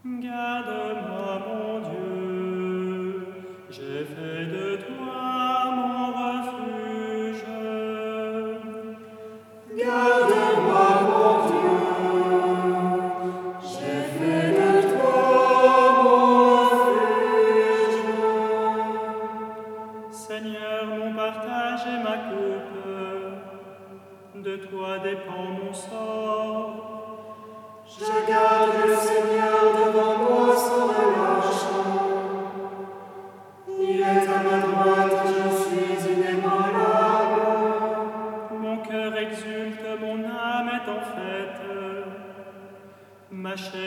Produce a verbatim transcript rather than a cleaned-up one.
Garde-moi, mon Dieu, j'ai fait de toi mon refuge. Garde-moi, mon Dieu, j'ai fait de toi mon refuge. Seigneur, mon partage et ma coupe, de toi dépend mon sort. Je garde le Seigneur devant moi sans relâche. Il est à ma droite, je suis inébranlable. Mon cœur exulte, mon âme est en fête. Ma chair